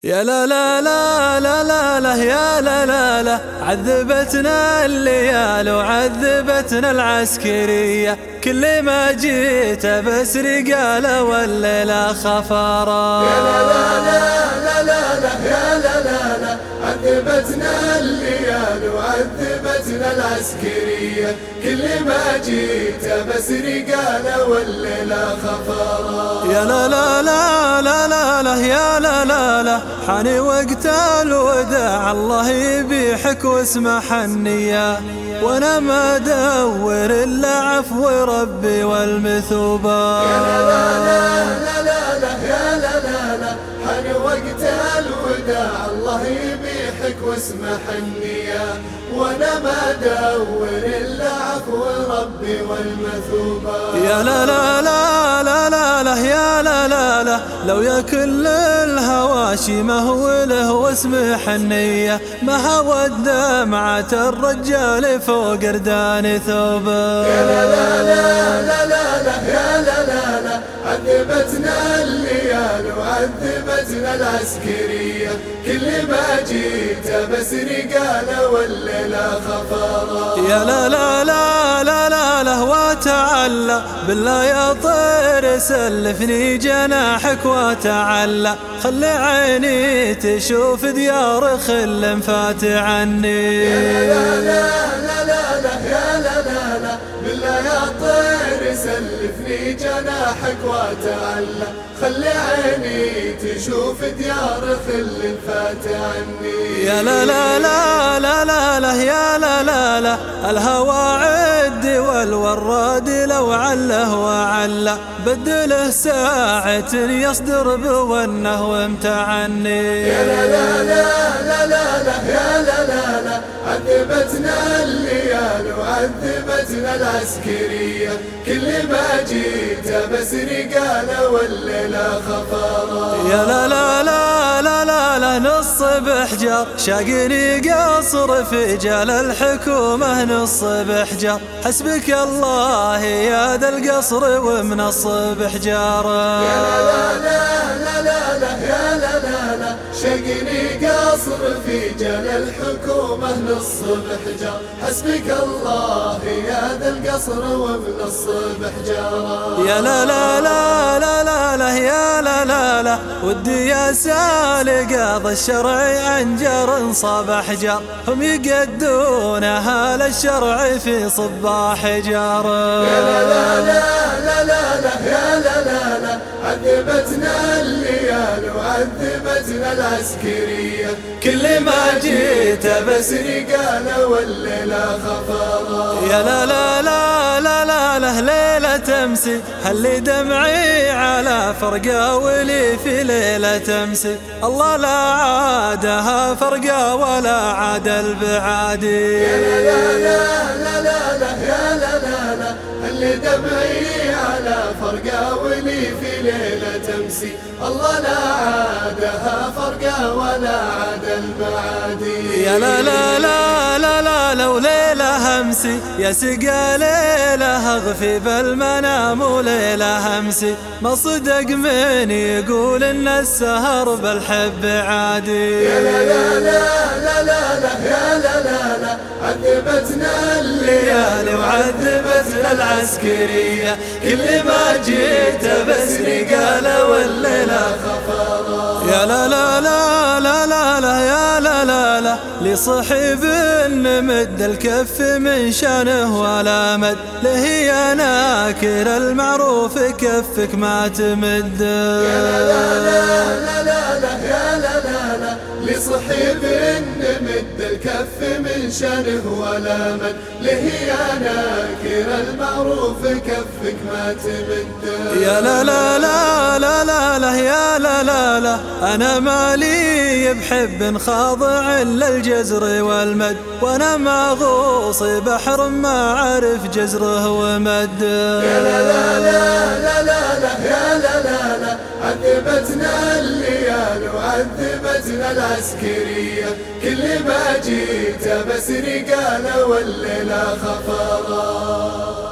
يا لا لا لا لا لا لا يا لا لا لا، عذبتنا الليال وعذبتنا العسكرية، كل ما جيت بس رجالة والليلة خفارة. يا لا لا لا لا لا لا يا لا لا لا، عذبتنا الليال وعذبتنا العسكرية، كل ما جيت بس رجالة والليلة خفارة. يا لا لا لا لا لا لا يا لا لا لا، حان وقت الوداع الله يبيحك واسمح النية، وانا ما ادور الا عفو ربي والمثوبة. يا لا لا لا لا لا يا لا لا لا، حان وقت الوداع الله يبيحك واسمح النية، وانا ما ادور الا عفو ربي والمثوبة. يا لا لا لا لا لا لا يا لا لا لا، لو يا كل الهواشي ما هو له واسمح النية، ما هو الدمعة الرجال فوق ردان ثوبه. يا لا لا لا لا لا لا يا لا لا لا، عذبتنا الليال وعذبتنا العسكرية، كل ما جيت بس رجالة والليلة خفارة. يا لا لا لا لا لا لا وتعالى بالله يا طير سلفني جناحك وتعالى، خلي عيني تشوف ديار خل فات عني. يا لا لا لا لا لا يا لا لا لا، بالله يا طير سلفني جناحك وتعالى، خلي عيني تشوف ديار خل فات عني. يا لا لا لا لا لا لا يا لا لا لا، الهوى عد والوراد لو عله وعله، بدله ساعة يصدر بونه وامتعني. يا لا لا لا لا لا لا يا لا لا لا، عذبتنا الليال وعذبتنا العسكرية، كل ما جيت بس رجالة والليلة خفارة. يا لا لا لا لا لا لا، نص بحجر شاقني قصر في جال الحكومة، نص بحجر حسبك الله يا ذا القصر ومن الصبح جار. يا لا لا لا لا لا يا لا لا لا، شقني قصر في جال الحكومة نص بحجر، حسبك الله يا ذا القصر ومن الصبح جار. يا لا لا لا لا لا لا يا لا لا لا، ودي يا سالق قاض الشرع عن جر صباح جار، هم يقدون اهل الشرع في صباح جار. يا لا لا لا لا لا يا لا لا لا، عذبتنا الليال وعذبتنا العسكرية، كل ما جيت بس رجالة والليلة خفارة. يا لا لا لا لا لا لا ليلة تمسي هلي دمعي على فرقة ولي في ليلة تمسي، الله لا عادها فرقة ولا عاد البعادي. يا لا لا لا لا لا يا لا لا لا، هلي دمعي على فرقة ولي في ليلة تمسي، الله لا عادها فرقة ولا عاد البعادي. يا لا لا لا لا لا لو ليلة همسي يا سقى ليلة اغفي بالمنام وليلة همسي، ما صدق من يقول ان السهر بالحب عادي. يا لا لا لا لا لا يا لا لا لا، عذبتنا الليالي وعذبتنا العسكرية، كل ما جيت بس رجالة والليلة خفارة. يا لا لا لا لا لا لا يا لا لا لا، لصحيب نمد الكف من شانه ولا مد، له يا ناكر المعروف كفك ما تمد. يا لا لا لا لا لا يا لا لا لا، لصحيب نمد الكف من شانه ولا مد، له يا ناكر المعروف كفك ما تمد. يا لا لا لا لا لا لا يا لا لا لا، أنا مالي بحب خاضع للجزر والمد، وأنا مغوص بحر ما عرف جزره ومد. يا لا لا لا لا لا يا لا لا لا، عذبتنا الليال وعذبتنا العسكرية، كل ما جيت بس رجالة والليلة خفارة.